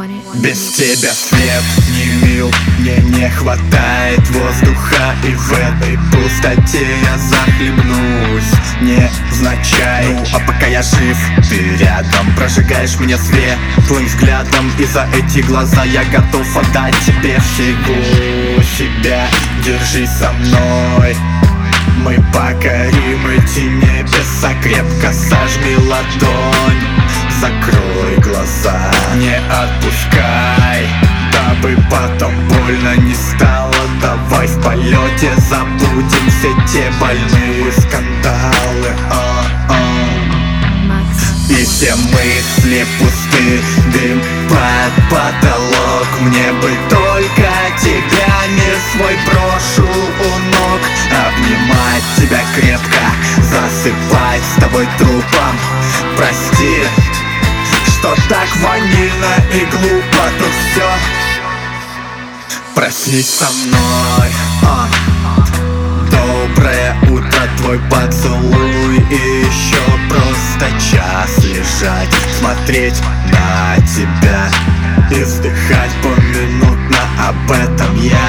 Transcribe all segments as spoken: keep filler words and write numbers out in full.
Без тебя свет не мил, мне не хватает воздуха, и в этой пустоте я захлебнусь невзначай. Ну а пока я жив, ты рядом, прожигаешь меня светлым взглядом, и за эти глаза я готов отдать тебе всего себя. Держись со мной, мы покорим эти небеса. Крепко сожми ладонь, закрой глаза, не отпускай, дабы потом больно не стало. Давай в полете забудем все те больные скандалы. О-о. И все мысли пусты, дым под потолок. Мне бы только тебя, мир свой брошу у ног. Обнимать тебя крепко, засыпать с тобой трупом. Прости, что так ванильно и глупо тут все. Проснись со мной, а. Доброе утро, твой поцелуй, и еще просто час лежать, смотреть на тебя и вздыхать поминутно. Об этом я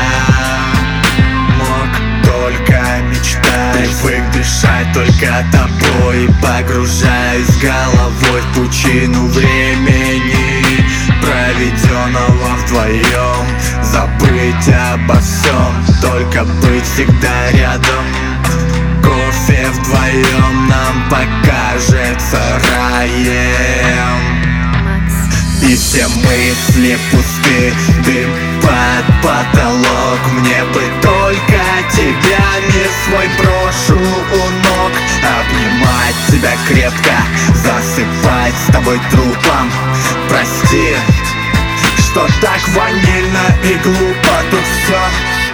мог только мечтать. Привык дышать только тобой, погружаюсь головой в пучину времени, проведенного вдвоем. Забыть обо всем, только быть всегда рядом. Кофе вдвоем нам покажется раем. И все мысли пусты, дым под потолок. Мне бы только тебя, мир свой брошу у ног. Обнимать тебя крепко, засыпать с тобой трупом. Прости, что так ванильно и глупо тут все.